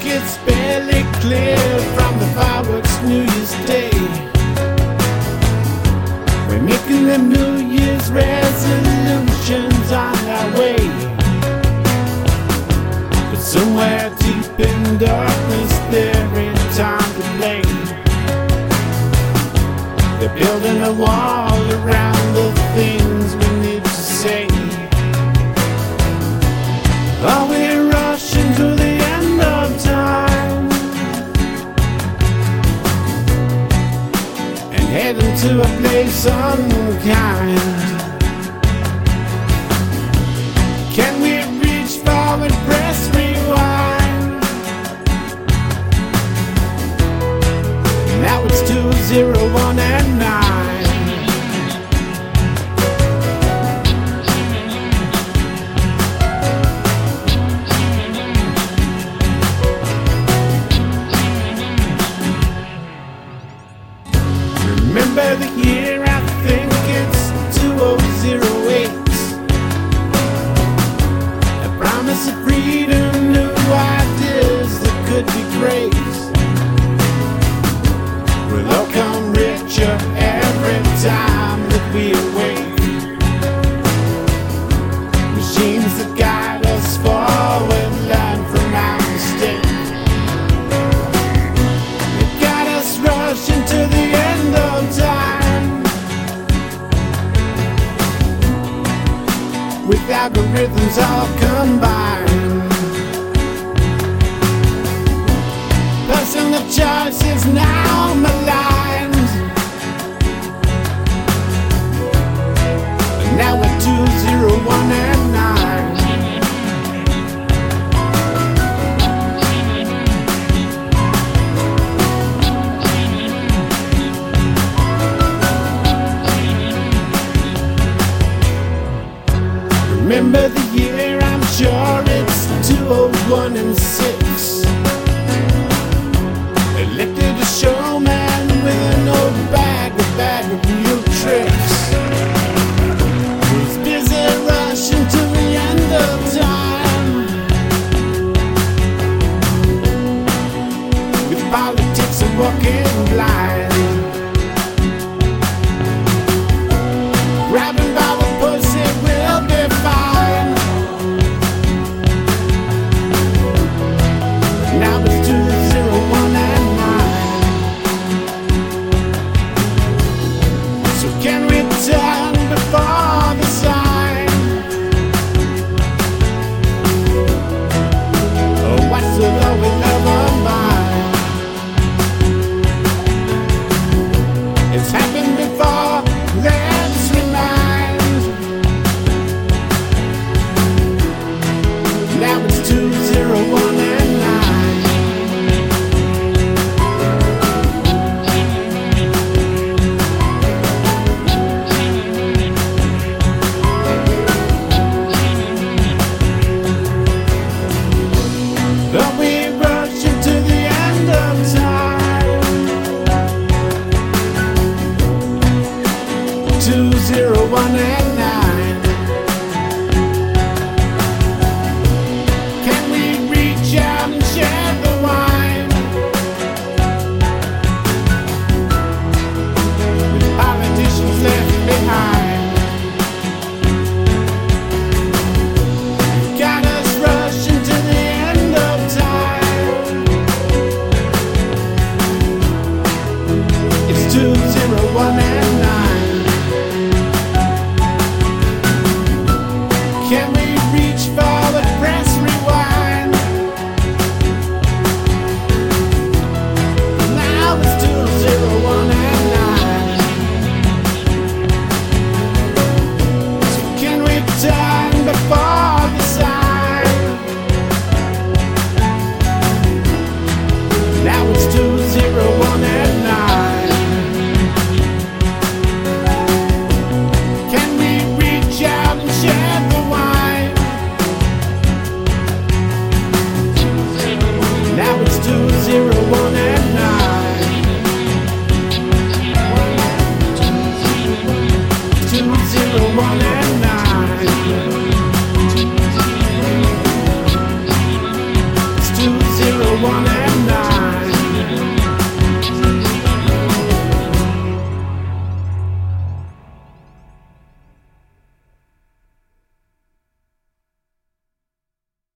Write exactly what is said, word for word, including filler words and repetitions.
it's barely clear from the fireworks New Year's Day. We're making them New Year's resolutions on our way. But somewhere deep in darkness there ain't time to play. They're building a wall around the things we need to say. Are we rushing to the end of time and heading to a place unkind? Can we reach forward, press rewind? Now it's two zero one and nine. Remember the year, I think it's two thousand eight. A promise of freedom, new ideas that could be great. We'll all come richer every time that we awake. Machines that guide us forward, learn from our mistakes. They got us rushing to the end of time with algorithms all combined. Personal choice is now maligned. And now we're two zero one and nine. Remember the year, I'm sure it's two oh one and six. Elected a showman with an old bag, a bag of new tricks. He's busy rushing to the end of time with politics and walking blind. Grabbing by the pussy will be fine. Now it's two zero one and nine. So can we turn before the sign? Oh, what's the law we never mind? It's happened before, let's remind. Now it's two zero one and nine. Are we rushing to the end of time? Two zero one and nine. Can we reach out and share the wine with politicians left behind? Got us rushing to the end of time. It's two zero one and nine. one